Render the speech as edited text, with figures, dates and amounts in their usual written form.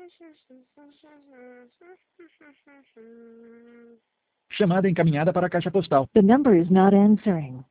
Chamada encaminhada para a caixa postal. The number is not answering.